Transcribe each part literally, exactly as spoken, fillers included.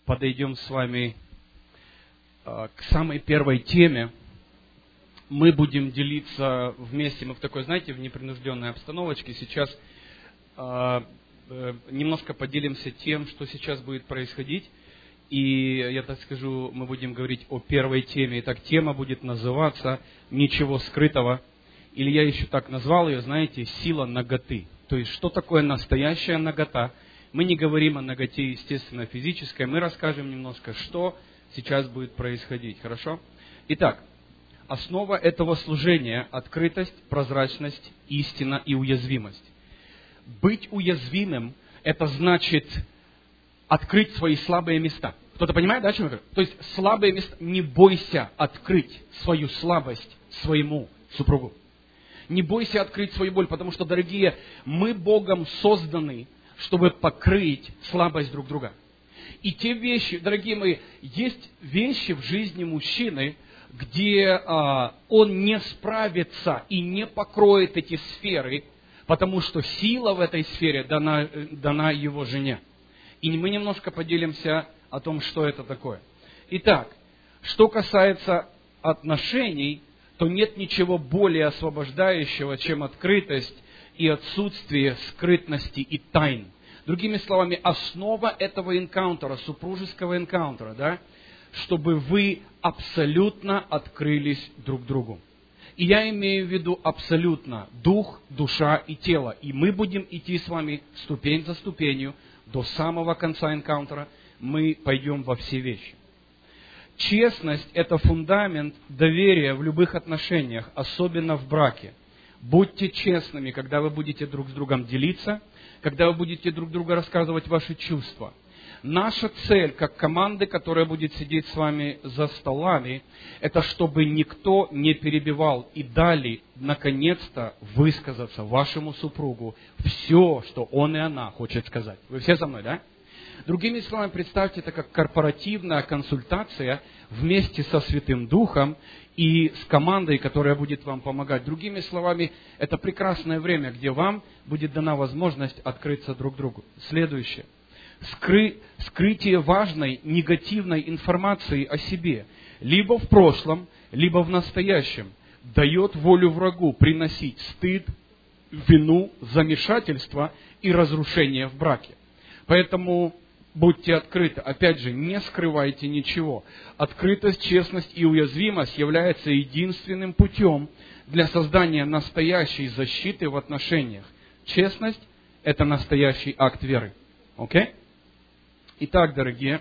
подойдем с вами к самой первой теме. Мы будем делиться вместе, мы в такой, знаете, в непринужденной обстановочке. Сейчас немножко поделимся тем, что сейчас будет происходить. И я так скажу, мы будем говорить о первой теме. Итак, тема будет называться «Ничего скрытого». Или я еще так назвал ее, знаете, «Сила наготы». То есть, что такое настоящая нагота? Мы не говорим о наготе, естественно, физической. Мы расскажем немножко, что сейчас будет происходить. Хорошо? Итак, основа этого служения – открытость, прозрачность, истина и уязвимость. Быть уязвимым – это значит открыть свои слабые места. Кто-то понимает, да, о чем я говорю? То есть, слабые места. Не бойся открыть свою слабость своему супругу. Не бойся открыть свою боль, потому что, дорогие, мы Богом созданы, чтобы покрыть слабость друг друга. И те вещи, дорогие мои, есть вещи в жизни мужчины, где а, он не справится и не покроет эти сферы, потому что сила в этой сфере дана, дана его жене. И мы немножко поделимся о том, что это такое. Итак, что касается отношений, то нет ничего более освобождающего, чем открытость и отсутствие скрытности и тайн. Другими словами, основа этого энкаунтера, супружеского энкаунтера, да, чтобы вы абсолютно открылись друг другу. И я имею в виду абсолютно дух, душа и тело. И мы будем идти с вами ступень за ступенью до самого конца энкаунтера. Мы пойдем во все вещи. Честность – это фундамент доверия в любых отношениях, особенно в браке. Будьте честными, когда вы будете друг с другом делиться, когда вы будете друг другу рассказывать ваши чувства. Наша цель, как команды, которая будет сидеть с вами за столами, это чтобы никто не перебивал и дали, наконец-то, высказаться вашему супругу все, что он и она хочет сказать. Вы все со мной, да? Другими словами, представьте это как корпоративная консультация вместе со Святым Духом и с командой, которая будет вам помогать. Другими словами, это прекрасное время, где вам будет дана возможность открыться друг другу. Следующее. Скры... Скрытие важной негативной информации о себе, либо в прошлом, либо в настоящем, дает волю врагу приносить стыд, вину, замешательство и разрушение в браке. Поэтому будьте открыты. Опять же, не скрывайте ничего. Открытость, честность и уязвимость являются единственным путем для создания настоящей защиты в отношениях. Честность – это настоящий акт веры. Окей? Итак, дорогие,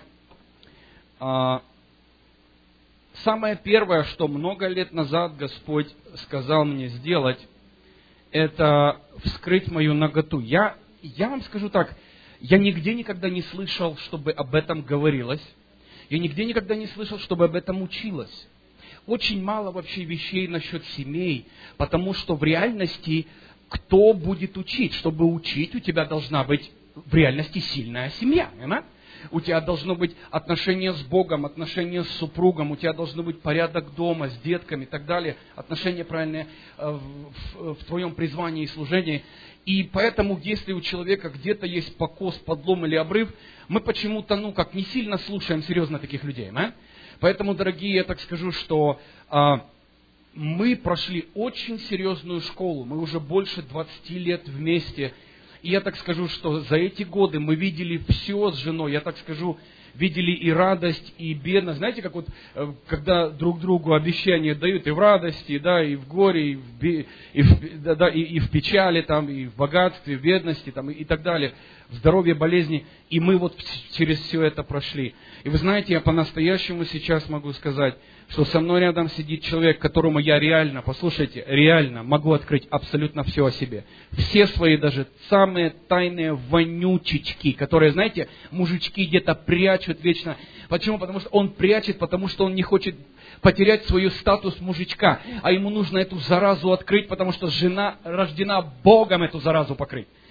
самое первое, что много лет назад Господь сказал мне сделать, это вскрыть мою наготу. Я, я вам скажу так, я нигде никогда не слышал, чтобы об этом говорилось. Я нигде никогда не слышал, чтобы об этом училось. Очень мало вообще вещей насчет семей, потому что в реальности кто будет учить? Чтобы учить, у тебя должна быть в реальности сильная семья. Понимаете? У тебя должно быть отношения с Богом, отношения с супругом, у тебя должен быть порядок дома, с детками и так далее, отношения правильные в, в, в твоем призвании и служении. И поэтому, если у человека где-то есть покос, подлом или обрыв, мы почему-то, ну, как не сильно слушаем серьезно таких людей. Да? Поэтому, дорогие, я так скажу, что а, мы прошли очень серьезную школу, мы уже больше двадцати лет вместе. И я так скажу, что за эти годы мы видели все с женой, я так скажу, видели и радость, и бедность. Знаете, как вот, когда друг другу обещания дают и в радости, да, и в горе, и в, и в, да, да, и, и в печали, там, и в богатстве, в бедности, там, и, и так далее, в здоровье, болезни. И мы вот через все это прошли. И вы знаете, я по-настоящему сейчас могу сказать, что со мной рядом сидит человек, которому я реально, послушайте, реально могу открыть абсолютно все о себе. Все свои даже самые тайные вонючечки, которые, знаете, мужички где-то прячут вечно. Почему? Потому что он прячет, потому что он не хочет потерять свой статус мужичка. А ему нужно эту заразу открыть, потому что жена рождена Богом эту заразу покрыть.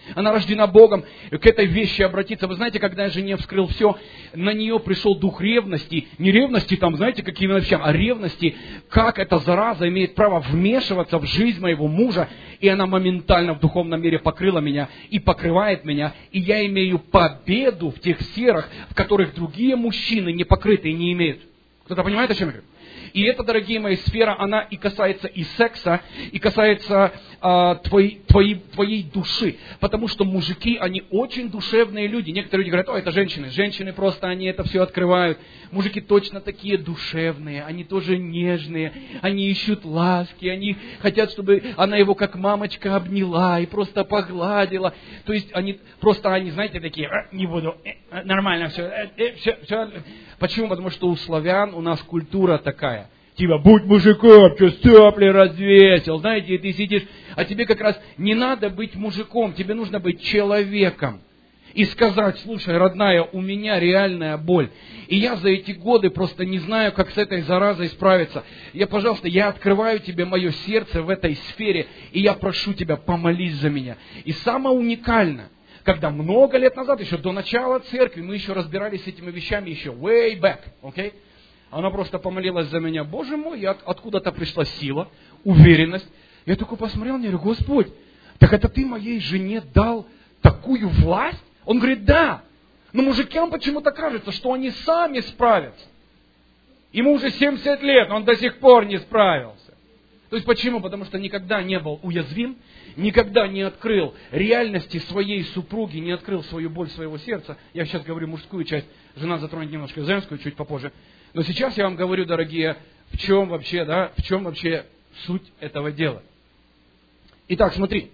она рождена Богом, к этой вещи обратиться. Вы знаете, когда я жене вскрыл все, на нее пришел дух ревности. Не ревности там, знаете, какими вещами, а ревности, как эта зараза имеет право вмешиваться в жизнь моего мужа. И она моментально в духовном мире покрыла меня и покрывает меня. И я имею победу в тех сферах, в которых другие мужчины не покрыты и не имеют. Кто-то понимает, о чем я говорю? И это, дорогие мои, сфера, она и касается и секса, и касается а, твоей, твоей, твоей души. Потому что мужики, они очень душевные люди. Некоторые люди говорят, о, это женщины. Женщины просто, они это все открывают. Мужики точно такие душевные, они тоже нежные, они ищут ласки, они хотят, чтобы она его как мамочка обняла и просто погладила. То есть они просто, они, знаете, такие, не буду, э, нормально все, э, э, все, все. Почему? Потому что у славян у нас культура такая. Типа, будь мужиком, что стёпли развесил, знаете, и ты сидишь, а тебе как раз не надо быть мужиком, тебе нужно быть человеком. И сказать, слушай, родная, у меня реальная боль. И я за эти годы просто не знаю, как с этой заразой справиться. Я, пожалуйста, я открываю тебе мое сердце в этой сфере, и я прошу тебя, помолись за меня. И самое уникальное, когда много лет назад, еще до начала церкви, мы еще разбирались с этими вещами, еще way back, okay? Она просто помолилась за меня. Боже мой, я, откуда-то пришла сила, уверенность. Я только посмотрел на нее, говорю, Господь, так это ты моей жене дал такую власть? Он говорит, да. Но мужикам почему-то кажется, что они сами справятся. Ему уже семьдесят лет, но он до сих пор не справился. То есть почему? Потому что никогда не был уязвим, никогда не открыл реальности своей супруги, не открыл свою боль своего сердца. Я сейчас говорю мужскую часть, жена затронет немножко женскую, чуть попозже. Но сейчас я вам говорю, дорогие, в чем вообще, да, в чем вообще суть этого дела. Итак, смотри.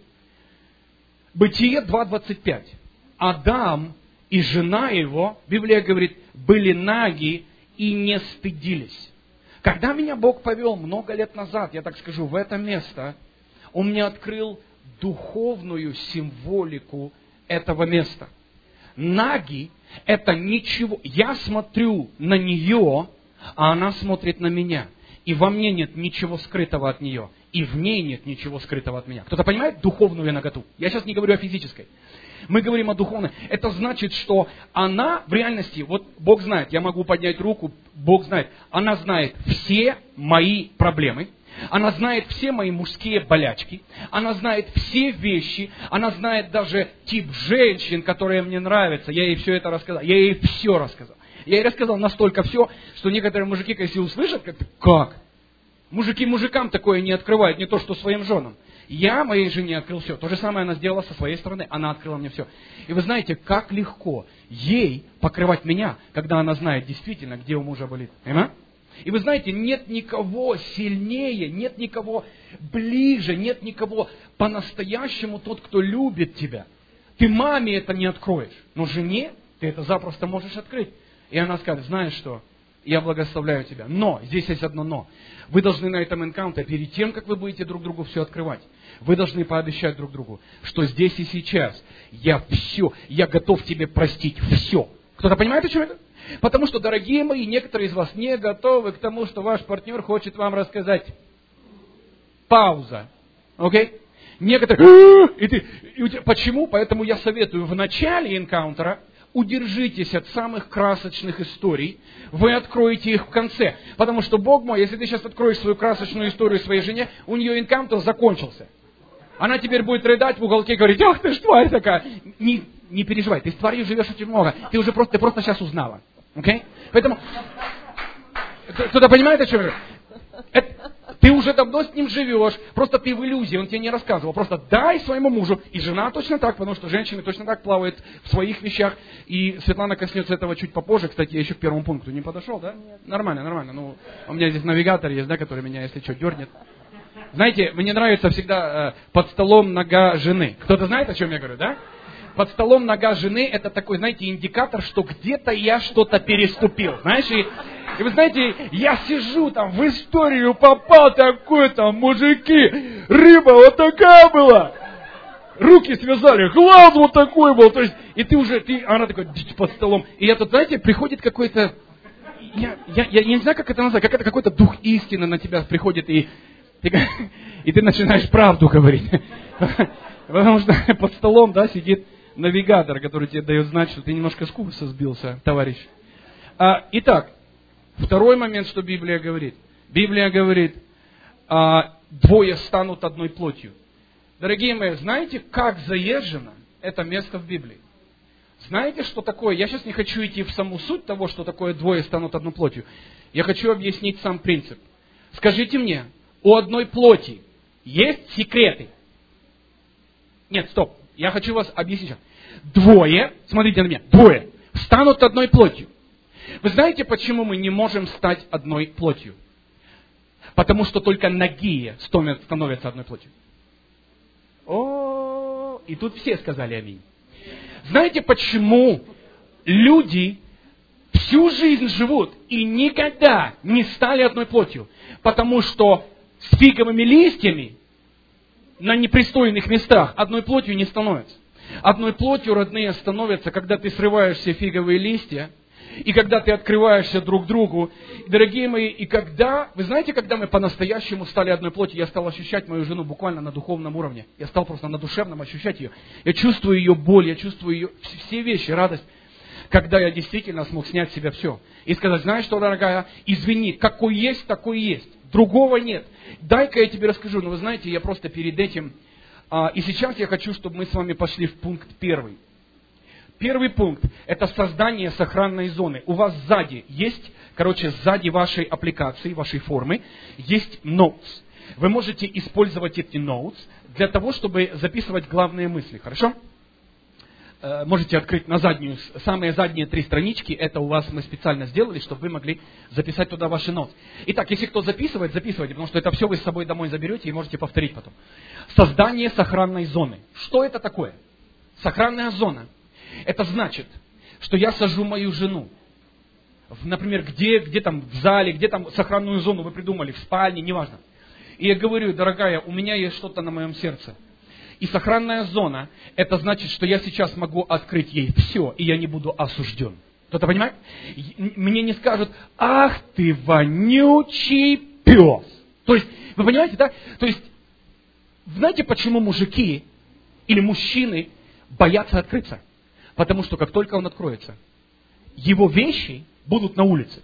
Бытие два двадцать пять. Адам и жена его, Библия говорит, были наги и не стыдились. Когда меня Бог повел много лет назад, я так скажу, в это место, Он мне открыл духовную символику этого места. Наги – это ничего. Я смотрю на нее, а она смотрит на меня. И во мне нет ничего скрытого от нее. И в ней нет ничего скрытого от меня. Кто-то понимает духовную наготу? Я сейчас не говорю о физической. Мы говорим о духовной. Это значит, что она в реальности, вот Бог знает, я могу поднять руку, Бог знает. Она знает все мои проблемы. Она знает все мои мужские болячки. Она знает все вещи. Она знает даже тип женщин, которые мне нравятся. Я ей все это рассказал. Я ей все рассказал. Я ей рассказал настолько все, что некоторые мужики, если услышат, как, как? Мужики мужикам такое не открывают, не то что своим женам. Я моей жене открыл все. То же самое она сделала со своей стороны. Она открыла мне все. И вы знаете, как легко ей покрывать меня, когда она знает действительно, где у мужа болит. Понимаете? И вы знаете, нет никого сильнее, нет никого ближе, нет никого по-настоящему тот, кто любит тебя. Ты маме это не откроешь, но жене ты это запросто можешь открыть. И она скажет, знаешь что, я благословляю тебя. Но, здесь есть одно но. Вы должны на этом энкаунтере, перед тем, как вы будете друг другу все открывать, вы должны пообещать друг другу, что здесь и сейчас я все, я готов тебе простить все. Кто-то понимает, о чем это? Потому что, дорогие мои, некоторые из вас не готовы к тому, что ваш партнер хочет вам рассказать. Пауза. Окей? Okay? Некоторые... И ты... И у тебя... Почему? Поэтому я советую в начале энкаунтера удержитесь от самых красочных историй. Вы откроете их в конце. Потому что, Бог мой, если ты сейчас откроешь свою красочную историю своей жене, у нее энкаунтер закончился. Она теперь будет рыдать в уголке и говорить, ах ты ж тварь такая. Не, не переживай, ты с тварью живешь очень много. Ты уже просто, ты просто сейчас узнала. Okay? Поэтому, кто-то понимает, о чем я говорю? Ты уже давно с ним живешь, просто ты в иллюзии, он тебе не рассказывал. Просто дай своему мужу. И жена точно так, потому что женщины точно так плавают в своих вещах. И Светлана коснется этого чуть попозже. Кстати, я еще к первому пункту не подошел, да? Нет. Нормально, нормально. Ну, у меня здесь навигатор есть, да, который меня, если что, дернет. Знаете, мне нравится всегда э, под столом нога жены. Кто-то знает, о чем я говорю, да? Под столом нога жены, это такой, знаете, индикатор, что где-то я что-то переступил. Знаешь, и, и вы знаете, я сижу там, в историю попал такой там, мужики, рыба вот такая была. Руки связали, глаз вот такой был. То есть, и ты уже, ты, она такой под столом. И я тут, знаете, приходит какой-то, я, я, я не знаю, как это назвать, как это какой-то дух истины на тебя приходит, и, и, и ты начинаешь правду говорить. Потому что под столом, да, сидит навигатор, который тебе дает знать, что ты немножко с курса сбился, товарищ. А, итак, второй момент, что Библия говорит. Библия говорит, а, двое станут одной плотью. Дорогие мои, знаете, как заезжено это место в Библии? Знаете, что такое? Я сейчас не хочу идти в саму суть того, что такое двое станут одной плотью. Я хочу объяснить сам принцип. Скажите мне, у одной плоти есть секреты? Нет, стоп. Я хочу вас объяснить. Двое, смотрите на меня, двое станут одной плотью. Вы знаете, почему мы не можем стать одной плотью? Потому что только нагие становятся одной плотью. О, и тут все сказали аминь. Знаете, почему люди всю жизнь живут и никогда не стали одной плотью? Потому что с фиговыми листьями на непристойных местах одной плотью не становятся. Одной плотью, родные, становятся, когда ты срываешь все фиговые листья, и когда ты открываешься друг другу. Дорогие мои, и когда, вы знаете, когда мы по-настоящему стали одной плотью, я стал ощущать мою жену буквально на духовном уровне. Я стал просто на душевном ощущать ее. Я чувствую ее боль, я чувствую ее, все вещи, радость. Когда я действительно смог снять с себя все. И сказать, знаешь что, дорогая, извини, какой есть, такой есть. Другого нет. Дай-ка я тебе расскажу. Но вы знаете, я просто перед этим... А, и сейчас я хочу, чтобы мы с вами пошли в пункт первый. Первый пункт – это создание сохранной зоны. У вас сзади есть, короче, сзади вашей аппликации, вашей формы, есть notes. Вы можете использовать эти notes для того, чтобы записывать главные мысли. Хорошо? Можете открыть на заднюю, самые задние три странички, это у вас мы специально сделали, чтобы вы могли записать туда ваши ноты. Итак, если кто записывает, записывайте, потому что это все вы с собой домой заберете и можете повторить потом. Создание сохранной зоны. Что это такое? Сохранная зона. Это значит, что я сажу мою жену, в, например, где, где там в зале, где там сохранную зону вы придумали, в спальне, неважно. И я говорю, дорогая, у меня есть что-то на моем сердце. И сохранная зона, это значит, что я сейчас могу открыть ей все, и я не буду осужден. Кто-то понимает? Мне не скажут, ах ты вонючий пес. То есть, вы понимаете, да? То есть, знаете, почему мужики или мужчины боятся открыться? Потому что как только он откроется, его вещи будут на улице.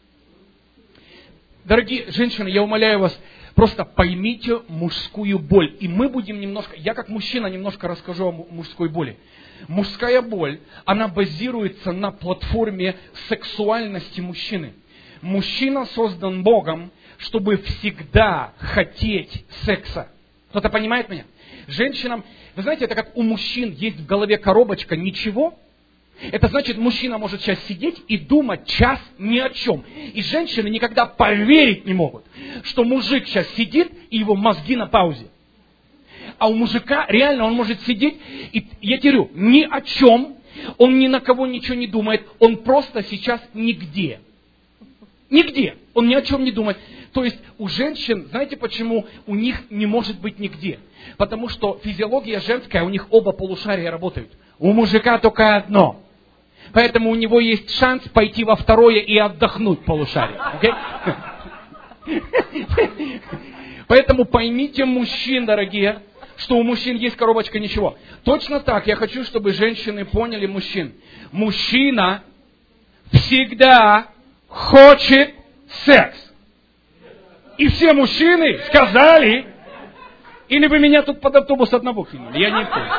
Дорогие женщины, я умоляю вас, просто поймите мужскую боль. И мы будем немножко, я как мужчина немножко расскажу о мужской боли. Мужская боль, она базируется на платформе сексуальности мужчины. Мужчина создан Богом, чтобы всегда хотеть секса. Кто-то понимает меня? Женщинам, вы знаете, это как у мужчин есть в голове коробочка ничего. Это значит, мужчина может сейчас сидеть и думать час ни о чем. И женщины никогда поверить не могут, что мужик сейчас сидит и его мозги на паузе. А у мужика реально он может сидеть, и я тебе говорю, ни о чем, он ни на кого ничего не думает, он просто сейчас нигде. Нигде. Он ни о чем не думает. То есть у женщин, знаете почему у них не может быть нигде? Потому что физиология женская, у них оба полушария работают. У мужика только одно. Поэтому у него есть шанс пойти во второе и отдохнуть полушарие. Okay? Поэтому поймите мужчин, дорогие, что у мужчин есть коробочка ничего. Точно так я хочу, чтобы женщины поняли мужчин. Мужчина всегда хочет секс. И все мужчины сказали, или вы меня тут под автобус одного кинули, я не понял.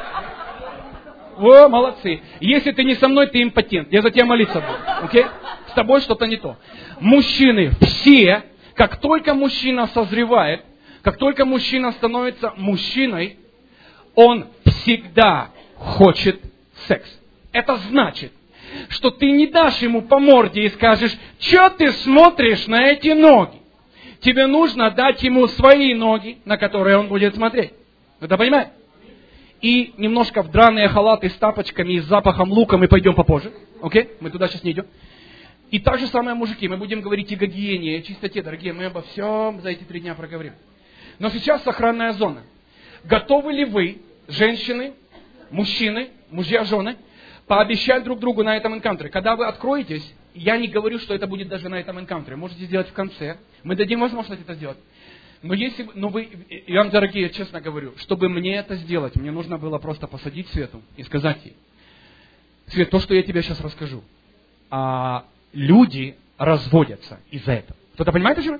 О, молодцы. Если ты не со мной, ты импотент. Я за тебя молиться буду. Окей? С тобой что-то не то. Мужчины все, как только мужчина созревает, как только мужчина становится мужчиной, он всегда хочет секс. Это значит, что ты не дашь ему по морде и скажешь, что ты смотришь на эти ноги? Тебе нужно дать ему свои ноги, на которые он будет смотреть. Это понимаете? И немножко в драные халаты с тапочками и с запахом лука мы пойдем попозже. Окей? Мы туда сейчас не идем. И так же самое, мужики. Мы будем говорить и о гигиене, и о чистоте, дорогие. Мы обо всем за эти три дня проговорим. Но сейчас сохранная зона. Готовы ли вы, женщины, мужчины, мужья, жены, пообещать друг другу на этом энкаунтере? Когда вы откроетесь, я не говорю, что это будет даже на этом энкаунтере. Можете сделать в конце. Мы дадим возможность это сделать. Но если, но вы, я вам, дорогие, честно говорю, чтобы мне это сделать, мне нужно было просто посадить Свету и сказать ей: Свет, то, что я тебе сейчас расскажу, а люди разводятся из-за этого. Кто-то понимает, о чем?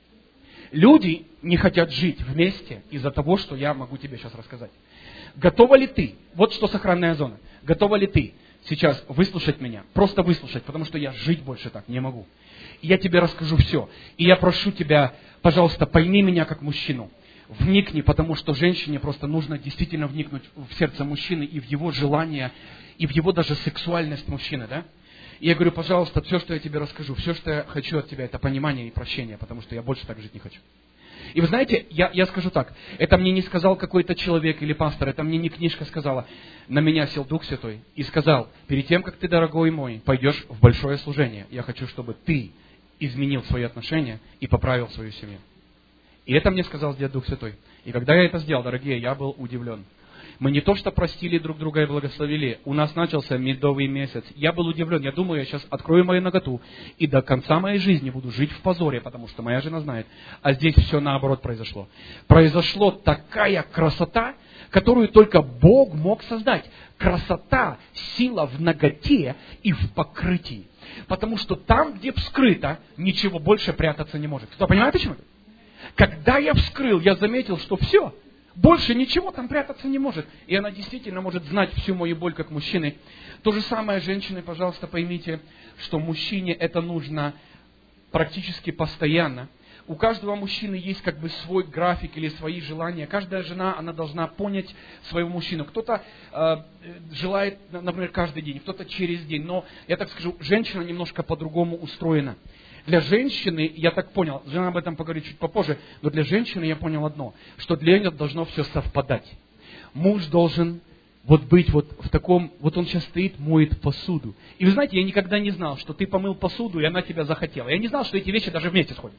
Люди не хотят жить вместе из-за того, что я могу тебе сейчас рассказать. Готова ли ты, вот что сохранная зона, готова ли ты сейчас выслушать меня, просто выслушать, потому что я жить больше так не могу. И я тебе расскажу все. И я прошу тебя, пожалуйста, пойми меня как мужчину. Вникни, потому что женщине просто нужно действительно вникнуть в сердце мужчины и в его желания, и в его даже сексуальность мужчины, да? И я говорю, пожалуйста, все, что я тебе расскажу, все, что я хочу от тебя, это понимание и прощение, потому что я больше так жить не хочу. И вы знаете, я, я скажу так, это мне не сказал какой-то человек или пастор, это мне не книжка сказала. На меня сел Дух Святой и сказал: перед тем, как ты, дорогой мой, пойдешь в большое служение, я хочу, чтобы ты изменил свои отношения и поправил свою семью. И это мне сказал Дух Святой. И когда я это сделал, дорогие, я был удивлен. Мы не то что простили друг друга и благословили, у нас начался медовый месяц. Я был удивлен, я думаю, я сейчас открою мою наготу и до конца моей жизни буду жить в позоре, потому что моя жена знает. А здесь все наоборот произошло. Произошло такая красота, которую только Бог мог создать. Красота, сила в наготе и в покрытии. Потому что там, где вскрыто, ничего больше прятаться не может. Кто понимает, почему? Когда я вскрыл, я заметил, что все. Больше ничего там прятаться не может. И она действительно может знать всю мою боль как мужчины. То же самое, женщины, пожалуйста, поймите, что мужчине это нужно практически постоянно. У каждого мужчины есть как бы свой график или свои желания. Каждая жена, она должна понять своего мужчину. Кто-то э, желает, например, каждый день, кто-то через день. Но, я так скажу, женщина немножко по-другому устроена. Для женщины, я так понял, жена об этом поговорит чуть попозже, но для женщины я понял одно, что для нее должно все совпадать. Муж должен вот быть вот в таком, вот он сейчас стоит, моет посуду. И вы знаете, я никогда не знал, что ты помыл посуду, и она тебя захотела. Я не знал, что эти вещи даже вместе сходят.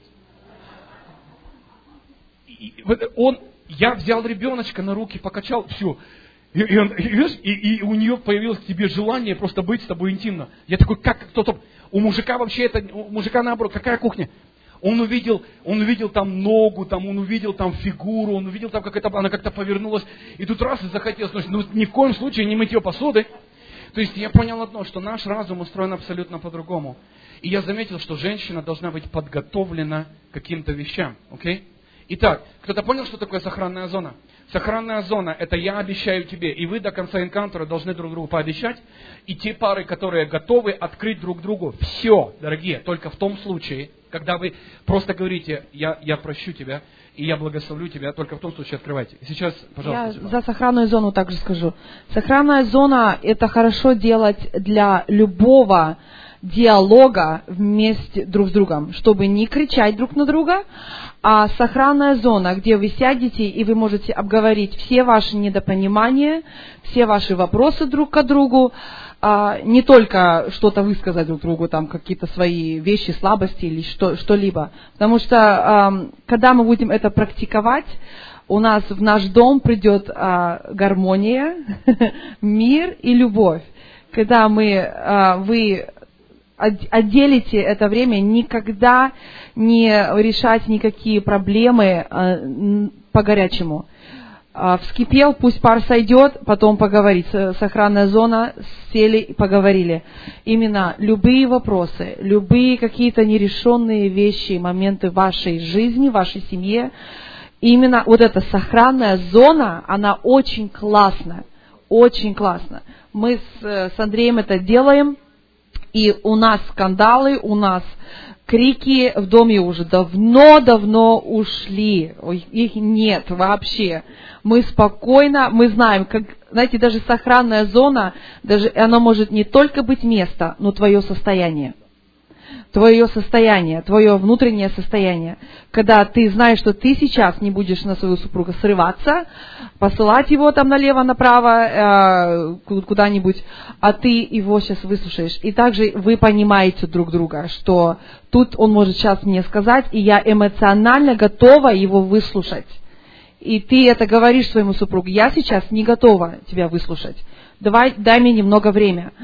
И он, я взял ребеночка на руки, покачал, все. И, и, он, и, и у нее появилось к тебе желание просто быть с тобой интимно. Я такой, как кто-то... У мужика вообще это, у мужика наоборот, какая кухня? Он увидел, он увидел там ногу, там, он увидел там фигуру, он увидел там, как это, она как-то повернулась. И тут раз и захотелось, ну ни в коем случае не мытье посуды. То есть я понял одно, что наш разум устроен абсолютно по-другому. И я заметил, что женщина должна быть подготовлена к каким-то вещам. Okay? Итак, кто-то понял, что такое сохранная зона? Сохранная зона – это я обещаю тебе, и вы до конца энкаунтера должны друг другу пообещать. И те пары, которые готовы открыть друг другу все, дорогие, только в том случае, когда вы просто говорите: я, я прощу тебя, и я благословлю тебя, только в том случае открывайте. Сейчас, пожалуйста. Я за сохранную зону также скажу. Сохранная зона – это хорошо делать для любого диалога вместе друг с другом, чтобы не кричать друг на друга, а сохранная зона, где вы сядете и вы можете обговорить все ваши недопонимания, все ваши вопросы друг к другу, а, не только что-то высказать друг другу, там какие-то свои вещи, слабости или что, что-либо. Потому что а, когда мы будем это практиковать, у нас в наш дом придет а, гармония, мир и любовь. Когда мы, а, вы отделите это время, никогда не решать никакие проблемы э, по-горячему. Э, вскипел, пусть пар сойдет, потом поговорить. Сохранная зона, сели и поговорили. Именно любые вопросы, любые какие-то нерешенные вещи, моменты в вашей жизни, в вашей семье, именно вот эта сохранная зона, она очень классная, очень классно. Мы с, с Андреем это делаем. И у нас скандалы, у нас крики в доме уже давно-давно ушли. Их нет вообще. Мы спокойно, мы знаем, как, знаете, даже сохранная зона, даже она может не только быть место, но твое состояние. Твое состояние, твое внутреннее состояние. Когда ты знаешь, что ты сейчас не будешь на своего супруга срываться, посылать его там налево-направо, э, куда-нибудь, а ты его сейчас выслушаешь. И также вы понимаете друг друга, что тут он может сейчас мне сказать, и я эмоционально готова его выслушать. И ты это говоришь своему супругу: я сейчас не готова тебя выслушать. Давай, дай мне немного времени.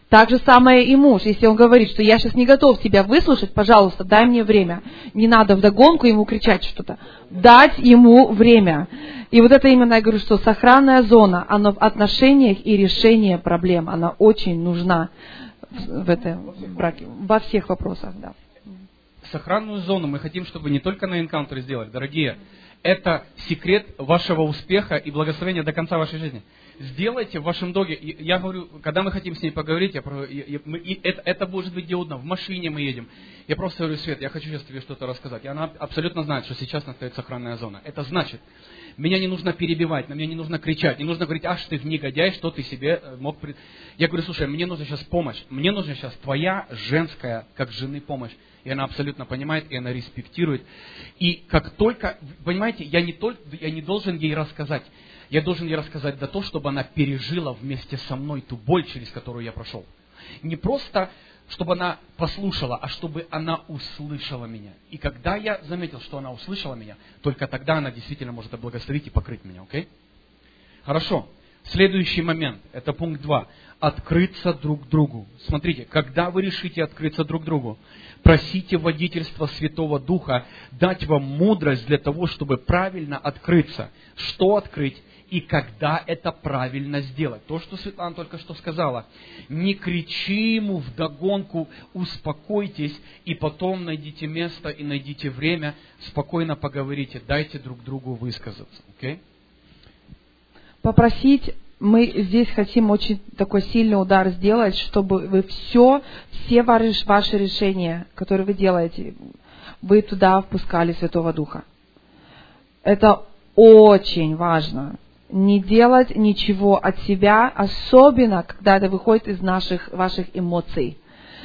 Так же самое и муж. Если он говорит, что я сейчас не готов тебя выслушать, пожалуйста, дай мне время. Не надо вдогонку ему кричать что-то. Дать ему время. И вот это именно я говорю, что сохранная зона, она в отношениях и решении проблем, она очень нужна в этом браке, во всех вопросах, да. Сохранную зону мы хотим, чтобы не только на энкаунтере сделать, дорогие. Это секрет вашего успеха и благословения до конца вашей жизни. Сделайте в вашем доге, я говорю, когда мы хотим с ней поговорить, я, я, я, мы, это, это может быть где угодно, в машине мы едем. Я просто говорю: Свет, я хочу сейчас тебе что-то рассказать. И она абсолютно знает, что сейчас настает сохранная зона. Это значит, меня не нужно перебивать, на меня не нужно кричать, не нужно говорить: аж ты негодяй, что ты себе мог... При... Я говорю: слушай, мне нужна сейчас помощь, мне нужна сейчас твоя женская, как жены, помощь. И она абсолютно понимает, и она респектирует. И как только, понимаете, я не, только, я не должен ей рассказать, я должен ей рассказать до того, чтобы она пережила вместе со мной ту боль, через которую я прошел. Не просто, чтобы она послушала, а чтобы она услышала меня. И когда я заметил, что она услышала меня, только тогда она действительно может облагословить и покрыть меня, окей? Хорошо. Следующий момент, это пункт два. Открыться друг другу. Смотрите, когда вы решите открыться друг другу, просите водительства Святого Духа дать вам мудрость для того, чтобы правильно открыться. Что открыть и когда это правильно сделать. То, что Светлана только что сказала. Не кричи ему вдогонку, успокойтесь, и потом найдите место и найдите время, спокойно поговорите, дайте друг другу высказаться. Okay? Попросить, мы здесь хотим очень такой сильный удар сделать, чтобы вы все, все ваши решения, которые вы делаете, вы туда впускали Святого Духа. Это очень важно. Не делать ничего от себя, особенно когда это выходит из наших, ваших эмоций.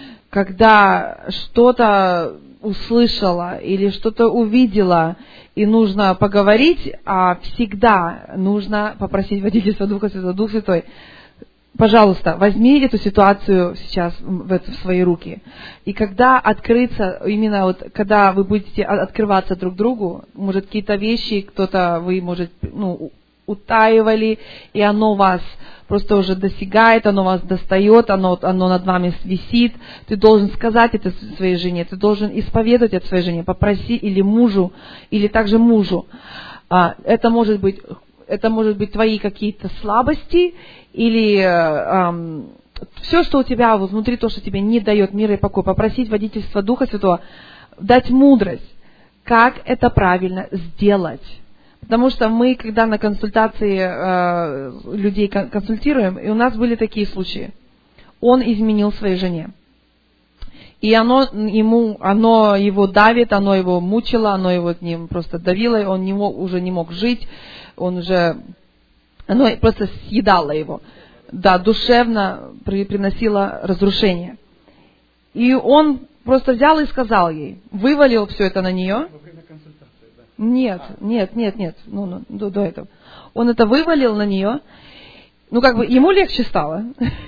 Когда что-то услышала или что-то увидела, и нужно поговорить, а всегда нужно попросить водительства Духа Святого, Дух Святой, пожалуйста, возьми эту ситуацию сейчас в, в свои руки. И когда открыться, именно вот, когда вы будете открываться друг другу, может, какие-то вещи, кто-то вы, может, ну, утаивали, и оно вас просто уже достигает, оно вас достает, оно, оно над вами висит. Ты должен сказать это своей жене, ты должен исповедовать это своей жене, попроси или мужу, или также мужу. Это может быть, это может быть твои какие-то слабости, или эм, все, что у тебя вот внутри, то, что тебе не дает мира и покоя. Попросить водительства Духа Святого, дать мудрость, как это правильно сделать. Потому что мы, когда на консультации э, людей консультируем, и у нас были такие случаи. Он изменил своей жене. И оно, ему, оно его давит, оно его мучило, оно его к ним просто давило, и он не мог, уже не мог жить, он уже, оно просто съедало его. Да, душевно при, приносило разрушение. И он просто взял и сказал ей, вывалил все это на нее. Нет, нет, нет, нет, ну, ну до, до этого. Он это вывалил на нее, ну, как бы, ему легче стало,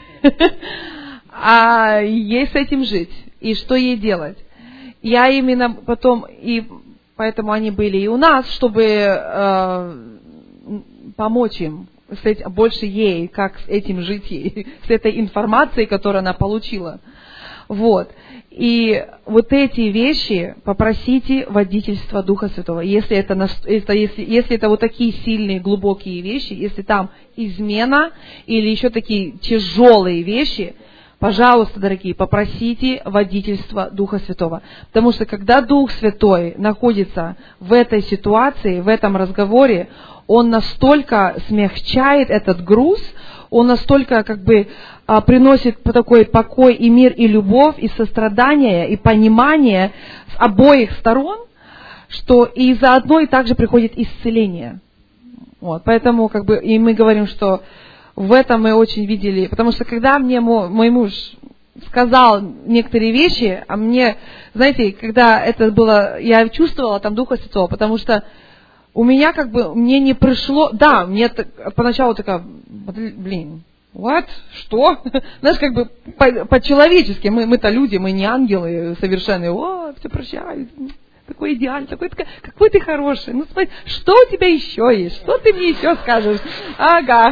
а ей с этим жить, и что ей делать. Я именно потом, и поэтому они были и у нас, чтобы э, помочь им, с этим, больше ей, как с этим жить ей, с этой информацией, которую она получила. Вот. И вот эти вещи попросите водительства Духа Святого. Если это, это, если, если это вот такие сильные, глубокие вещи, если там измена или еще такие тяжелые вещи, пожалуйста, дорогие, попросите водительства Духа Святого. Потому что когда Дух Святой находится в этой ситуации, в этом разговоре, он настолько смягчает этот груз, он настолько как бы приносит такой покой и мир, и любовь, и сострадание, и понимание с обоих сторон, что и заодно и также приходит исцеление. Вот, поэтому как бы и мы говорим, что в этом мы очень видели, потому что когда мне мой, мой муж сказал некоторые вещи, а мне, знаете, когда это было, я чувствовала там Духа Святого, потому что у меня как бы, мне не пришло, да, мне так, поначалу такая, блин, what? Что? Знаешь, как бы по- по-человечески, мы, мы-то люди, мы не ангелы совершенные, о, все прощаю, такой идеальный, такой, какой ты хороший, ну смотри, что у тебя еще есть, что ты мне еще скажешь? Ага,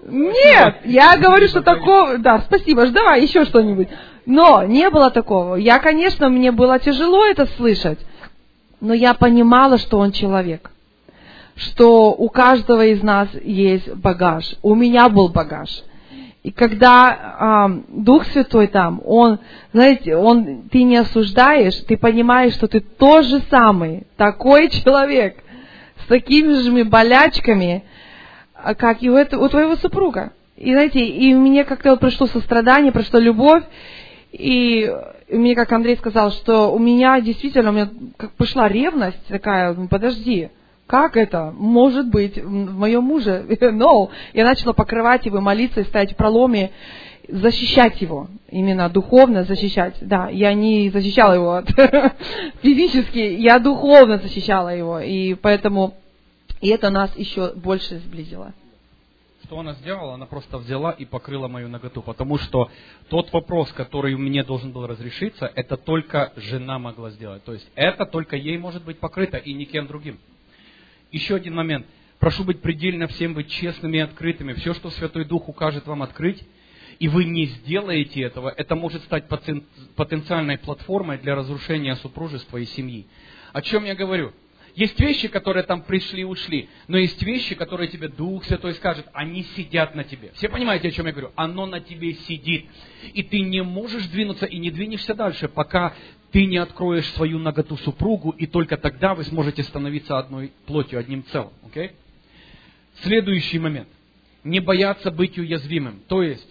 Нет, я говорю, что такого... Да, спасибо, давай еще что-нибудь. Но не было такого. Я, конечно, мне было тяжело это слышать, но я понимала, что он человек. Что у каждого из нас есть багаж. У меня был багаж. И когда э, Дух Святой там, он, знаете, он, ты не осуждаешь, ты понимаешь, что ты тот же самый, такой человек, с такими же болячками, как и у, этого, у твоего супруга. И знаете, и мне как-то вот пришло сострадание, пришла любовь, и мне, как Андрей сказал, что у меня действительно, у меня как пришла ревность такая, подожди, как это может быть в моем муже? No. Я начала покрывать его, молиться и стоять в проломе, защищать его, именно духовно защищать. Да, я не защищала его от физически, я духовно защищала его, и поэтому и это нас еще больше сблизило. Что она сделала? Она просто взяла и покрыла мою наготу, потому что тот вопрос, который мне должен был разрешиться, это только жена могла сделать. То есть это только ей может быть покрыто и никем другим. Еще один момент. Прошу быть предельно всем быть честными и открытыми. Все, что Святой Дух укажет вам открыть, и вы не сделаете этого, это может стать потенциальной платформой для разрушения супружества и семьи. О чем я говорю? Есть вещи, которые там пришли и ушли, но есть вещи, которые тебе Дух Святой скажет, они сидят на тебе. Все понимаете, о чем я говорю? Оно на тебе сидит. И ты не можешь двинуться и не двинешься дальше, пока ты не откроешь свою наготу супругу, и только тогда вы сможете становиться одной плотью, одним целым. Okay? Следующий момент. Не бояться быть уязвимым. То есть,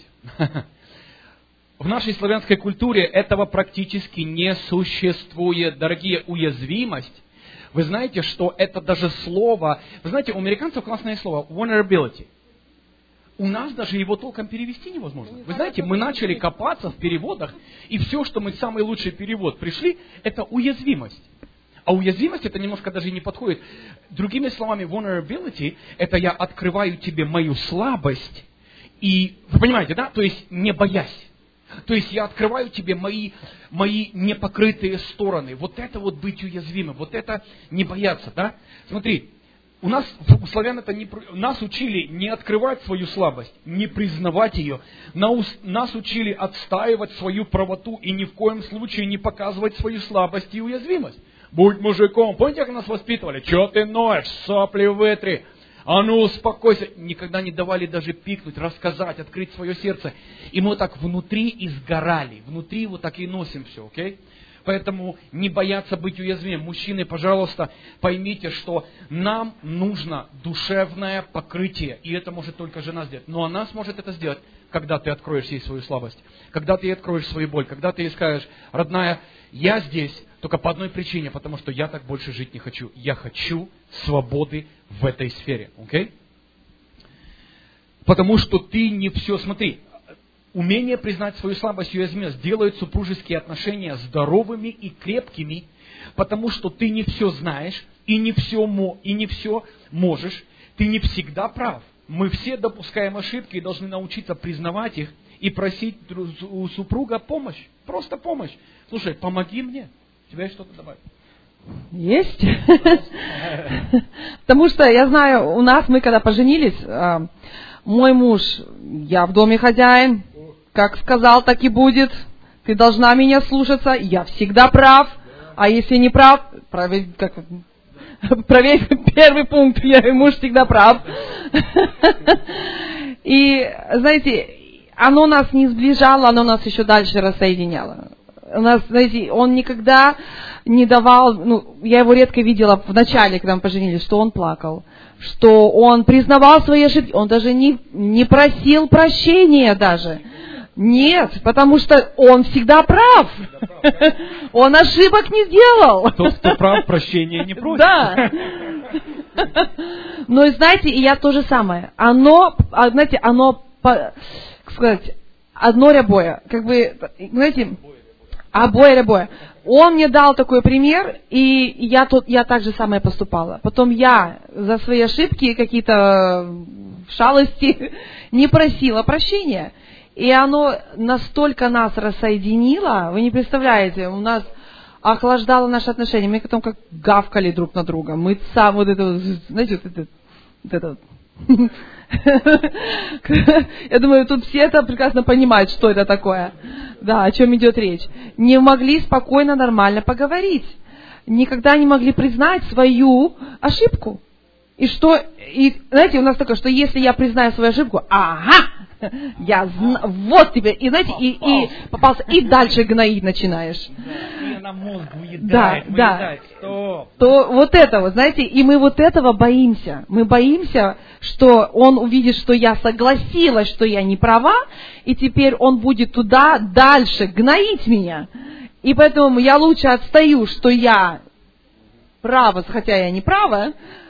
в нашей славянской культуре этого практически не существует. Дорогие, уязвимость. Вы знаете, что это даже слово... Вы знаете, у американцев классное слово vulnerability. У нас даже его толком перевести невозможно. Вы знаете, мы начали копаться в переводах, и все, что мы самый лучший перевод пришли, это уязвимость. А уязвимость это немножко даже не подходит. Другими словами, vulnerability это я открываю тебе мою слабость, и вы понимаете, да? То есть не боясь. То есть я открываю тебе мои, мои непокрытые стороны. Вот это вот быть уязвимым, вот это не бояться, да? Смотри, у нас, у славян это не, нас учили не открывать свою слабость, не признавать ее. Нас учили отстаивать свою правоту и ни в коем случае не показывать свою слабость и уязвимость. Будь мужиком. Помните, как нас воспитывали? Че ты ноешь? Сопли вытри. А ну успокойся. Никогда не давали даже пикнуть, рассказать, открыть свое сердце. И мы вот так внутри изгорали. Внутри вот так и носим все, окей? Поэтому не бояться быть уязвимым. Мужчины, пожалуйста, поймите, что нам нужно душевное покрытие. И это может только жена сделать. Но она сможет это сделать, когда ты откроешь ей свою слабость. Когда ты ей откроешь свою боль. Когда ты ей скажешь, родная, я здесь только по одной причине, потому что я так больше жить не хочу. Я хочу свободы в этой сфере. Okay? Потому что ты не все... Смотри, умение признать свою слабость и уязвимость делает супружеские отношения здоровыми и крепкими, потому что ты не все знаешь и не все, и не все можешь. Ты не всегда прав. Мы все допускаем ошибки и должны научиться признавать их и просить у супруга помощь. Просто помощь. Слушай, помоги мне. У тебя есть что-то добавить? Есть. Потому что я знаю, у нас, мы когда поженились, мой муж, я в доме хозяин, как сказал, так и будет. Ты должна меня слушаться, я всегда прав. А если не прав, проверь, как, проверь первый пункт, я муж всегда прав. И, знаете, оно нас не сближало, оно нас еще дальше рассоединяло. У нас, знаете, он никогда не давал, ну, я его редко видела в начале, когда мы поженились, что он плакал, что он признавал свои ошибки, он даже не, не просил прощения даже. Нет, потому что он всегда прав. Он ошибок не сделал. Тот, кто прав, прощения не просит. Да. Но, знаете, и я то же самое. Оно, знаете, оно, как сказать, одно рябое. Как бы, знаете... Обои, обои. Он мне дал такой пример, и я, тут, я так же самое поступала. Потом я за свои ошибки, какие-то шалости, не просила прощения. И оно настолько нас рассоединило, вы не представляете, у нас охлаждало наши отношения. Мы потом как гавкали друг на друга. Мы сам вот это, знаете, вот это, вот это Я думаю, тут все это прекрасно понимают, что это такое. Да, о чем идет речь. Не могли спокойно, нормально поговорить. Никогда не могли признать свою ошибку. И что, и знаете, у нас такое, что если я признаю свою ошибку, ага, я зна... вот тебе, и знаете, и, и попался, и дальше гноить начинаешь. Да, и она мозг уедает, да, выедает, да. стоп. То вот этого, знаете, и мы вот этого боимся. Мы боимся, что он увидит, что я согласилась, что я не права, и теперь он будет туда дальше гноить меня. И поэтому я лучше отстаю, что я права, хотя я не права,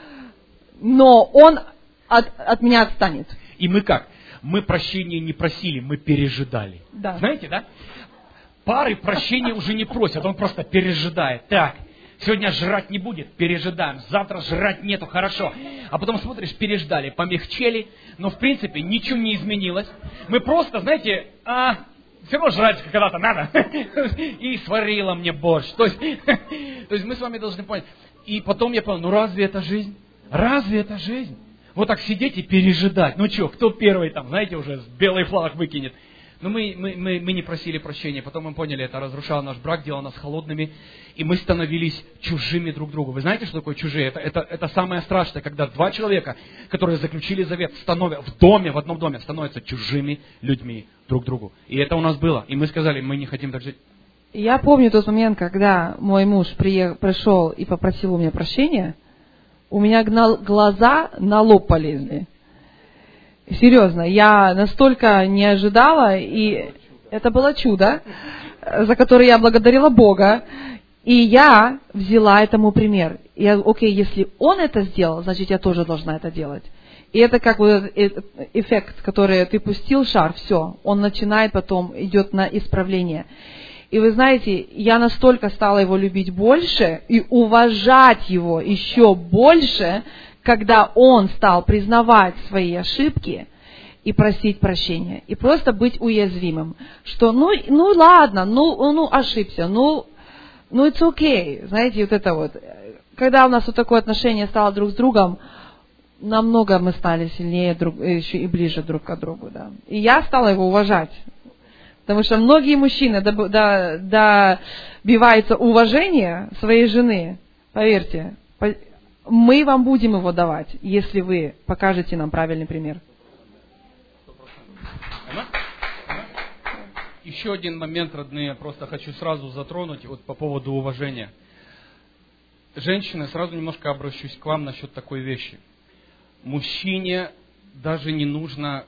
но он от, от меня отстанет. И мы как? Мы прощения не просили, мы пережидали. Да. Знаете, да? Пары прощения уже не просят, он просто пережидает. Так, сегодня жрать не будет, пережидаем. Завтра жрать нету, хорошо. А потом смотришь, переждали, помягчели, но в принципе ничего не изменилось. Мы просто, знаете, а, все равно жрать когда-то надо. И сварила мне борщ. То есть, то есть мы с вами должны понять. И потом я понял, ну разве это жизнь? Разве это жизнь? Вот так сидеть и пережидать. Ну что, кто первый там, знаете, уже белый флаг выкинет. Но мы, мы, мы, мы не просили прощения. Потом мы поняли, это разрушало наш брак, делало нас холодными. И мы становились чужими друг другу. Вы знаете, что такое чужие? Это, это, это самое страшное, когда два человека, которые заключили завет, становятся в доме, в одном доме, становятся чужими людьми друг другу. И это у нас было. И мы сказали, мы не хотим так жить. Я помню тот момент, когда мой муж приехал, пришел и попросил у меня прощения. У меня гнал, глаза на лоб полезли. Серьезно, я настолько не ожидала, и это было чудо, за которое я благодарила Бога. И я взяла этому пример. Я, окей, если он это сделал, значит, я тоже должна это делать. И это как вот этот эффект, который ты пустил шар, все, он начинает потом, идет на исправление. И вы знаете, я настолько стала его любить больше и уважать его еще больше, когда он стал признавать свои ошибки и просить прощения. И просто быть уязвимым. Что ну, ну ладно, ну, ну ошибся, ну, ну it's okay. Знаете, вот это вот. Когда у нас вот такое отношение стало друг с другом, намного мы стали сильнее друг, еще и ближе друг к другу. Да. И я стала его уважать. Потому что многие мужчины добиваются уважения своей жены. Поверьте, мы вам будем его давать, если вы покажете нам правильный пример. Еще один момент, родные, просто хочу сразу затронуть вот по поводу уважения. Женщины, сразу немножко обращусь к вам насчет такой вещи. Мужчине даже не нужно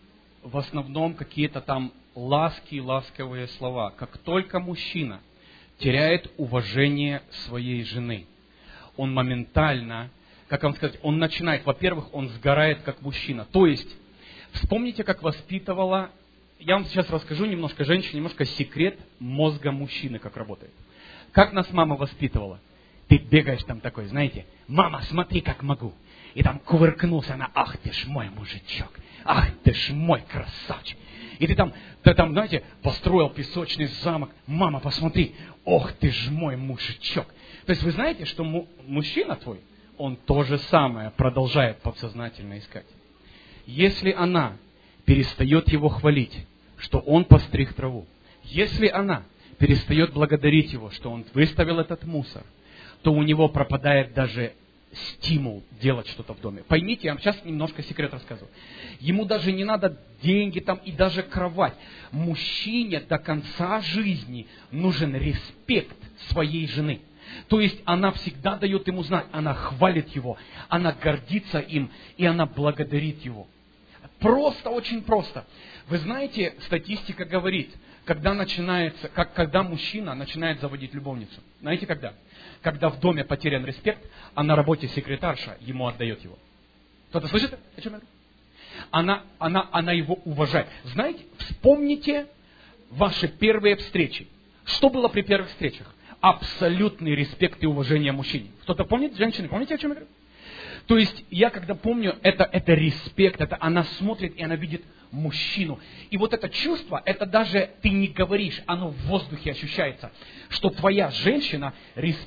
в основном какие-то там ласки, ласковые слова. Как только мужчина теряет уважение своей жены, он моментально, как вам сказать, он начинает, во-первых, он сгорает как мужчина. То есть, вспомните, как воспитывала, я вам сейчас расскажу немножко женщин, немножко секрет мозга мужчины, как работает. Как нас мама воспитывала? Ты бегаешь там такой, знаете, мама, смотри, как могу. И там кувыркнулся она, ах ты ж мой мужичок, ах ты ж мой красавчик. И ты там, ты там, знаете, построил песочный замок. Мама, посмотри, ох ты ж мой мужичок. То есть вы знаете, что му- мужчина твой, он то же самое продолжает подсознательно искать. Если она перестает его хвалить, что он постриг траву, если она перестает благодарить его, что он выставил этот мусор, то у него пропадает даже стимул делать что-то в доме. Поймите, я вам сейчас немножко секрет рассказываю. Ему даже не надо деньги там и даже кровать. Мужчине до конца жизни нужен респект своей жены. То есть она всегда дает ему знать, она хвалит его, она гордится им и она благодарит его. Просто, очень просто. Вы знаете, статистика говорит, когда начинается, как, когда мужчина начинает заводить любовницу. Знаете когда? Когда в доме потерян респект, а на работе секретарша ему отдает его. Кто-то слышит, о чем я говорю? Она, она, она его уважает. Знаете, вспомните ваши первые встречи. Что было при первых встречах? Абсолютный респект и уважение мужчине. Кто-то помнит? Женщины, помните, о чем я говорю? То есть, я когда помню, это, это респект, это она смотрит и она видит мужчину. И вот это чувство, это даже ты не говоришь, оно в воздухе ощущается, что твоя женщина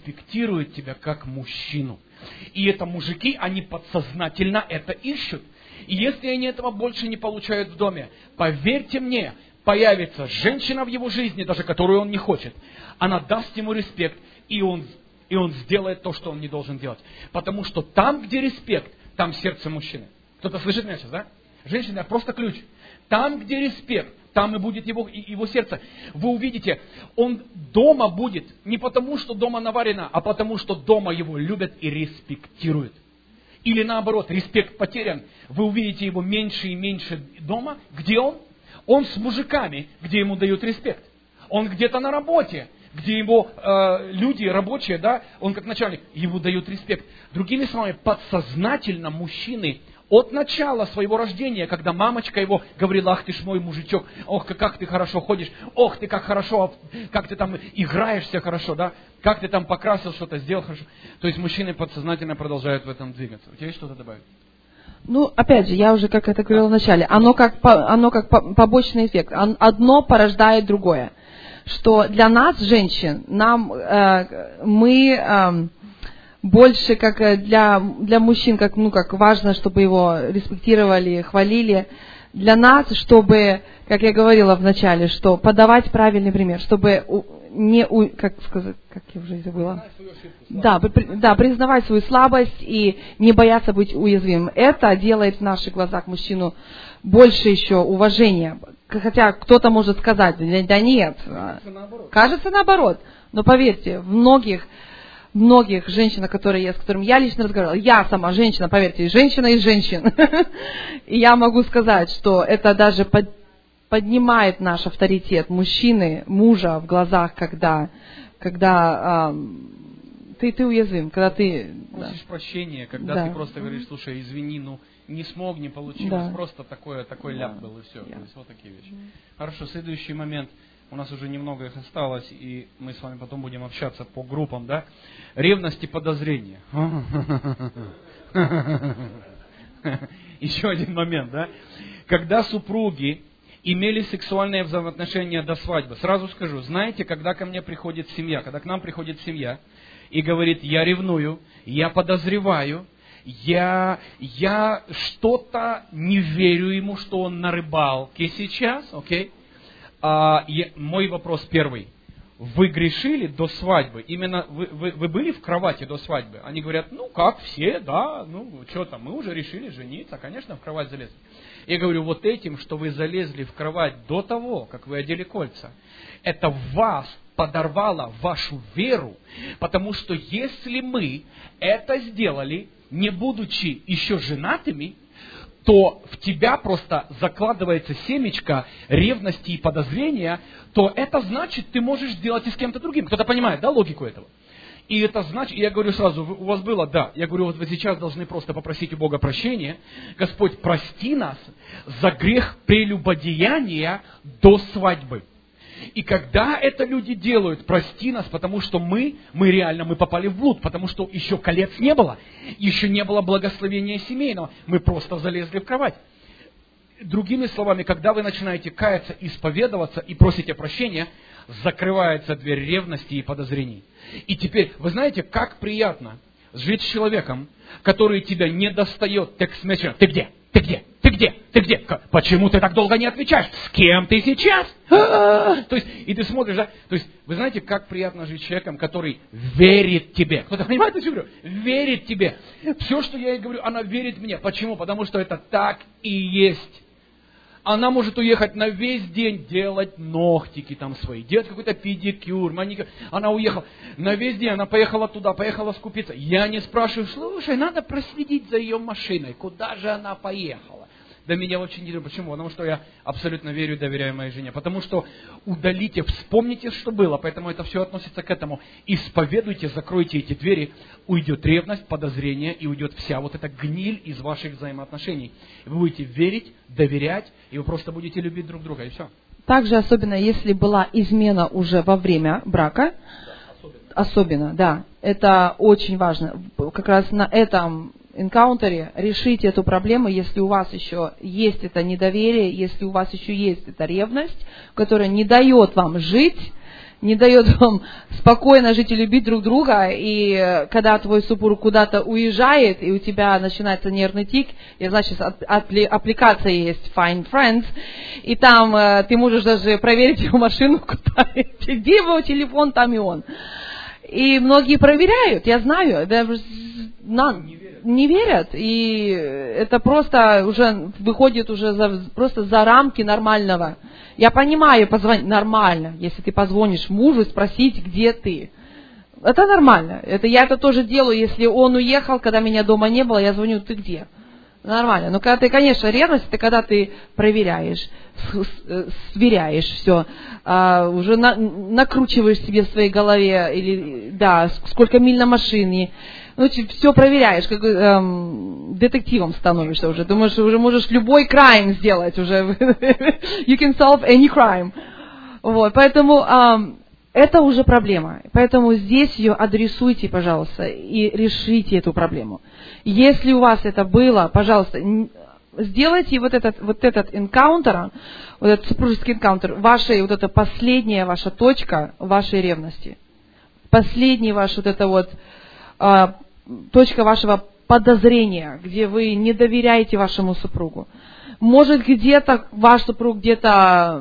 респектирует тебя как мужчину. И это мужики, они подсознательно это ищут. И если они этого больше не получают в доме, поверьте мне, появится женщина в его жизни, даже которую он не хочет. Она даст ему респект, и он, и он сделает то, что он не должен делать. Потому что там, где респект, там сердце мужчины. Кто-то слышит меня сейчас, да? Женщина просто ключ. Там, где респект, там и будет его, его сердце. Вы увидите, он дома будет не потому, что дома наварено, а потому, что дома его любят и респектируют. Или наоборот, респект потерян. Вы увидите его меньше и меньше дома. Где он? Он с мужиками, где ему дают респект. Он где-то на работе, где его э, люди рабочие, да, он как начальник, ему дают респект. Другими словами, подсознательно мужчины от начала своего рождения, когда мамочка его говорила: ах ты ж мой мужичок, ох, как ты хорошо ходишь, ох ты как хорошо, как ты там играешься хорошо, да, как ты там покрасил что-то, сделал хорошо. То есть мужчины подсознательно продолжают в этом двигаться. У тебя есть что-то добавить? Ну, опять же, я уже, как это говорила вначале, оно как, оно как побочный эффект. Одно порождает другое. Что для нас, женщин, нам, э, мы э, больше, как для, для мужчин, как, ну, как важно, чтобы его респектировали, хвалили. Для нас, чтобы, как я говорила вначале, что подавать правильный пример, чтобы не, у, как сказать, как я уже забыла, да, да, признавать свою слабость и не бояться быть уязвимым. Это делает в наших глазах мужчину больше еще уважения. Хотя кто-то может сказать: да нет, кажется наоборот. Кажется наоборот. Но поверьте, в многих, многих женщинах, которые я, с которыми я лично разговаривала, я сама женщина, поверьте, женщина из женщин, и я могу сказать, что это даже под, поднимает наш авторитет мужчины, мужа в глазах, когда, когда э, ты, ты уязвим, когда ты... Просишь да. прощения, когда да. ты просто говоришь: слушай, извини, ну не смог, не получилось, да. просто такое, такой да. ляп был и все. Yeah. То есть вот такие вещи. Хорошо, следующий момент. У нас уже немного их осталось, и мы с вами потом будем общаться по группам, да? Ревность и подозрение. Еще один момент, да? Когда супруги имели сексуальные взаимоотношения до свадьбы. Сразу скажу, знаете, когда ко мне приходит семья, когда к нам приходит семья и говорит: я ревную, я подозреваю, я, я что-то не верю ему, что он на рыбалке сейчас, окей? Okay? А, я, мой вопрос первый. Вы грешили до свадьбы? Именно вы, вы, вы были в кровати до свадьбы? Они говорят: ну как все, да, ну что там, мы уже решили жениться, конечно, в кровать залезли. Я говорю: вот этим, что вы залезли в кровать до того, как вы одели кольца, это вас подорвало вашу веру, потому что если мы это сделали, не будучи еще женатыми, то в тебя просто закладывается семечко ревности и подозрения, то это значит, ты можешь сделать и с кем-то другим. Кто-то понимает, да, логику этого? И это значит, я говорю сразу, у вас было, да, я говорю, вот вы сейчас должны просто попросить у Бога прощения. Господь, прости нас за грех прелюбодеяния до свадьбы. И когда это люди делают, прости нас, потому что мы, мы реально, мы попали в блуд, потому что еще колец не было, еще не было благословения семейного, мы просто залезли в кровать. Другими словами, когда вы начинаете каяться, исповедоваться и просите прощения, закрывается дверь ревности и подозрений. И теперь, вы знаете, как приятно жить с человеком, который тебя не достает текст-месседжем. Ты где? Ты где? Ты где? Ты где? Почему ты так долго не отвечаешь? С кем ты сейчас? То есть, и ты смотришь, да? То есть, вы знаете, как приятно жить с человеком, который верит тебе. Кто-то понимает, что я говорю? Верит тебе. Все, что я ей говорю, она верит мне. Почему? Потому что это так и есть. Она может уехать на весь день делать ногтики там свои, делать какой-то педикюр, маникюр. Она уехала на весь день, она поехала туда, поехала скупиться. Я не спрашиваю: слушай, надо проследить за ее машиной, куда же она поехала. Да меня очень не интересует. Почему? Потому что я абсолютно верю и доверяю моей жене. Потому что удалите, вспомните, что было. Поэтому это все относится к этому. Исповедуйте, закройте эти двери. Уйдет ревность, подозрение и уйдет вся вот эта гниль из ваших взаимоотношений. Вы будете верить, доверять, и вы просто будете любить друг друга. И все. Также, особенно если была измена уже во время брака. Да, особенно. особенно, да. Это очень важно. Как раз на этом энкаунтере решите эту проблему, если у вас еще есть это недоверие, если у вас еще есть эта ревность, которая не дает вам жить, не дает вам спокойно жить и любить друг друга, и когда твой супруг куда-то уезжает, и у тебя начинается нервный тик, и значит, аппликация есть Find Friends, и там э, ты можешь даже проверить его машину, куда, где его телефон, там и он. И многие проверяют, я знаю, да, на, не верят, и это просто уже выходит уже за, просто за рамки нормального. Я понимаю, позвонить нормально, если ты позвонишь мужу, спросить, где ты. Это нормально. Это, я это тоже делаю, если он уехал, когда меня дома не было, я звоню, ты где? Нормально. Но когда ты, конечно, ревность, это когда ты проверяешь, сверяешь все, а, уже на, накручиваешь себе в своей голове, или, да, сколько миль на машине. Ну, все проверяешь, как эм, детективом становишься уже. Думаешь, уже можешь любой crime сделать уже. You can solve any crime. Вот, поэтому эм, это уже проблема. Поэтому здесь ее адресуйте, пожалуйста, и решите эту проблему. Если у вас это было, пожалуйста, сделайте вот этот, вот этот encounter, вот этот супружеский encounter, вашей, вот эта последняя ваша точка вашей ревности. Последняя ваша вот эта вот э, точка вашего подозрения, где вы не доверяете вашему супругу. Может, где-то ваш супруг где-то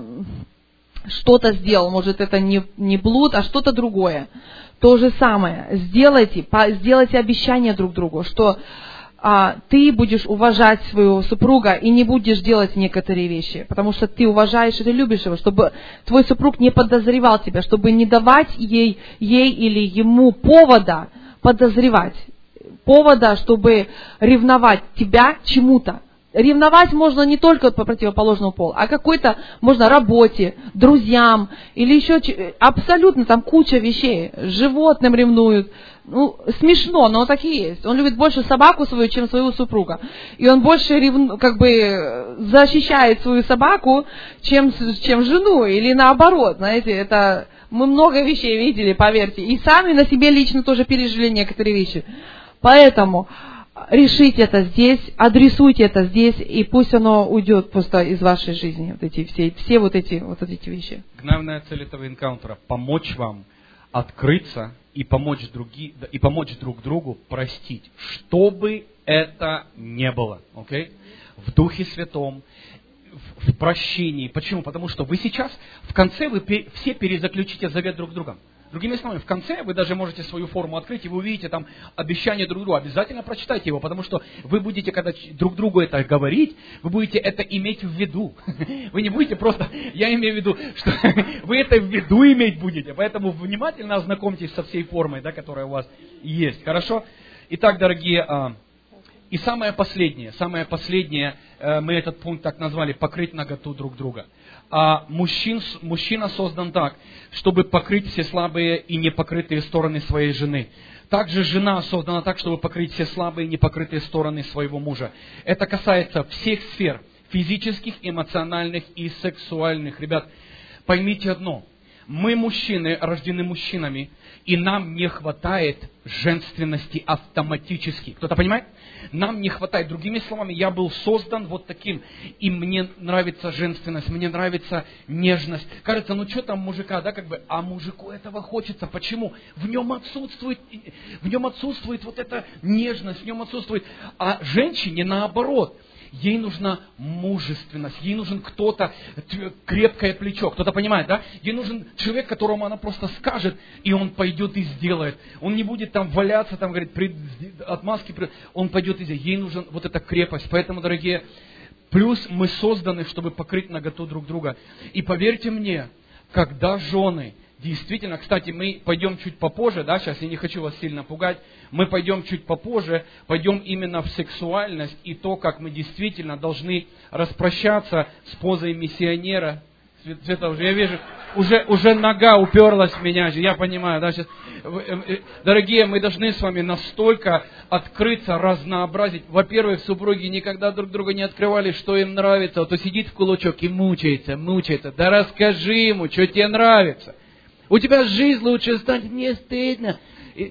что-то сделал, может, это не, не блуд, а что-то другое. То же самое. Сделайте, по, сделайте обещание друг другу, что а, ты будешь уважать своего супруга и не будешь делать некоторые вещи, потому что ты уважаешь и ты любишь его, чтобы твой супруг не подозревал тебя, чтобы не давать ей, ей или ему повода подозревать, повода, чтобы ревновать тебя чему-то. Ревновать можно не только по противоположному полу, а какой-то, можно работе, друзьям, или еще абсолютно там куча вещей. Животным ревнуют. Ну, смешно, но так и есть. Он любит больше собаку свою, чем своего супруга. И он больше ревну, как бы защищает свою собаку, чем, чем жену, или наоборот. Знаете, это мы много вещей видели, поверьте. И сами на себе лично тоже пережили некоторые вещи. Поэтому решите это здесь, адресуйте это здесь, и пусть оно уйдет просто из вашей жизни, вот эти все, все вот эти вот эти вещи. Главная цель этого энкаунтера – помочь вам открыться и помочь, други, и помочь друг другу простить, что бы это ни было, okay? В Духе Святом, в, в прощении. Почему? Потому что вы сейчас, в конце, вы пе, все перезаключите завет друг с другом. Другими словами, в конце вы даже можете свою форму открыть, и вы увидите там обещание друг другу. Обязательно прочитайте его, потому что вы будете, когда друг другу это говорить, вы будете это иметь в виду. Вы не будете просто, я имею в виду, что вы это в виду иметь будете. Поэтому внимательно ознакомьтесь со всей формой, да, которая у вас есть. Хорошо? Итак, дорогие, и самое последнее, самое последнее, мы этот пункт так назвали, покрыть наготу друг друга. А мужчин, мужчина создан так, чтобы покрыть все слабые и непокрытые стороны своей жены. Также жена создана так, чтобы покрыть все слабые и непокрытые стороны своего мужа. Это касается всех сфер, физических, эмоциональных и сексуальных. Ребят, поймите одно. Мы, мужчины, рождены мужчинами, и нам не хватает женственности автоматически. Кто-то понимает? Нам не хватает. Другими словами, я был создан вот таким, и мне нравится женственность, мне нравится нежность. Кажется, ну что там мужика, да, как бы, а мужику этого хочется. Почему? В нем отсутствует, в нем отсутствует вот эта нежность, в нем отсутствует. А женщине наоборот. Ей нужна мужественность, ей нужен кто-то, крепкое плечо, кто-то понимает, да? Ей нужен человек, которому она просто скажет, и он пойдет и сделает. Он не будет там валяться, там, говорит, при отмазке, он пойдет и сделает. Ей нужна вот эта крепость. Поэтому, дорогие, плюс мы созданы, чтобы покрыть наготу друг друга. И поверьте мне, когда жены... Действительно, кстати, мы пойдем чуть попозже, да, сейчас я не хочу вас сильно пугать, мы пойдем чуть попозже, пойдем именно в сексуальность и то, как мы действительно должны распрощаться с позой миссионера. Света, уже я вижу, уже, уже нога уперлась в меня, я понимаю, да, сейчас. Дорогие, мы должны с вами настолько открыться, разнообразить. Во-первых, супруги никогда друг друга не открывали, что им нравится, а то сидит в кулачок и мучается, мучается. Да расскажи ему, что тебе нравится. У тебя жизнь лучше станет, мне стыдно. И...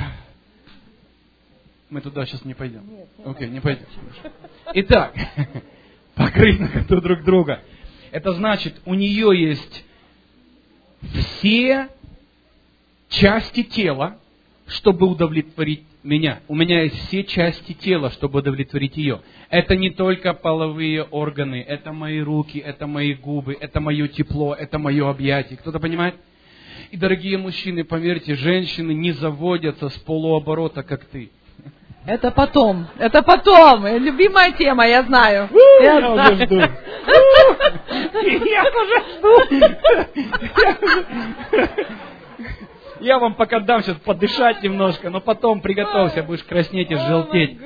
Мы туда сейчас не пойдем. Окей, okay, не пойдем. Итак, покрыть наготу друг друга. Это значит, у нее есть все части тела, чтобы удовлетворить меня. У меня есть все части тела, чтобы удовлетворить ее. Это не только половые органы, это мои руки, это мои губы, это мое тепло, это мое объятие. Кто-то понимает? И, дорогие мужчины, поверьте, женщины не заводятся с полуоборота, как ты. Это потом, это потом. Любимая тема, я знаю. Я, я уже жду. Я уже жду. Я вам пока дам сейчас подышать немножко, но потом приготовься, будешь краснеть и желтеть.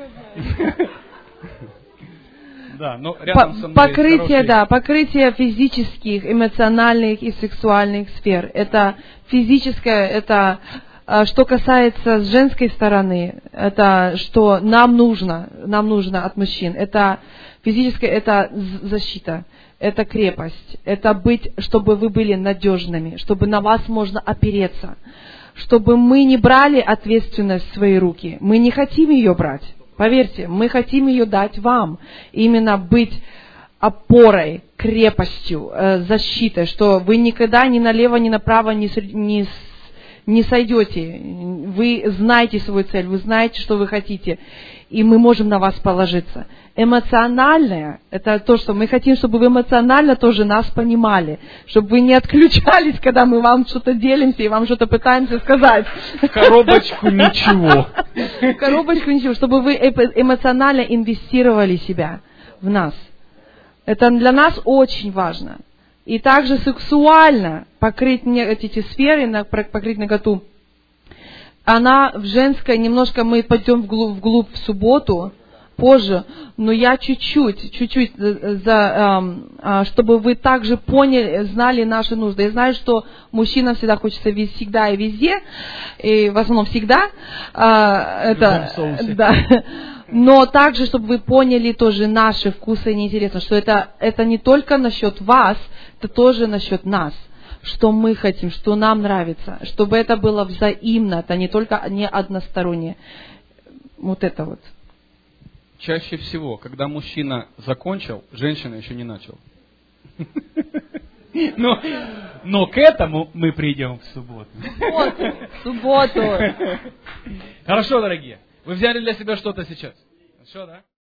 Да, но рядом со мной покрытие, хороший... да, покрытие физических, эмоциональных и сексуальных сфер. Это физическое, это что касается с женской стороны, это что нам нужно, нам нужно от мужчин. Это физическое, это защита, это крепость, это быть, чтобы вы были надежными, чтобы на вас можно опереться, чтобы мы не брали ответственность в свои руки. Мы не хотим ее брать, поверьте, мы хотим ее дать вам. Именно быть опорой, крепостью, защитой, что вы никогда ни налево, ни направо не, не не сойдете. Вы знаете свою цель, вы знаете, что вы хотите, и мы можем на вас положиться. Эмоциональное, это то, что мы хотим, чтобы вы эмоционально тоже нас понимали, чтобы вы не отключались, когда мы вам что-то делимся и вам что-то пытаемся сказать. Коробочку ничего. Коробочку ничего, чтобы вы эмоционально инвестировали себя в нас. Это для нас очень важно. И также сексуально покрыть эти сферы, покрыть наготу. Она в женской, немножко мы пойдем вглубь, вглубь в субботу, позже, но я чуть-чуть, чуть-чуть, за, чтобы вы также поняли, знали наши нужды. Я знаю, что мужчинам всегда хочется всегда и везде, и в основном всегда. Это, да. Но также, чтобы вы поняли тоже наши вкусы и интересно, что это, это не только насчет вас, это тоже насчет нас. Что мы хотим, что нам нравится, чтобы это было взаимно, это не только не одностороннее. Вот это вот. Чаще всего, когда мужчина закончил, женщина еще не начала. Но, но к этому мы придем в субботу. В субботу. Хорошо, дорогие. Вы взяли для себя что-то сейчас? Хорошо, да?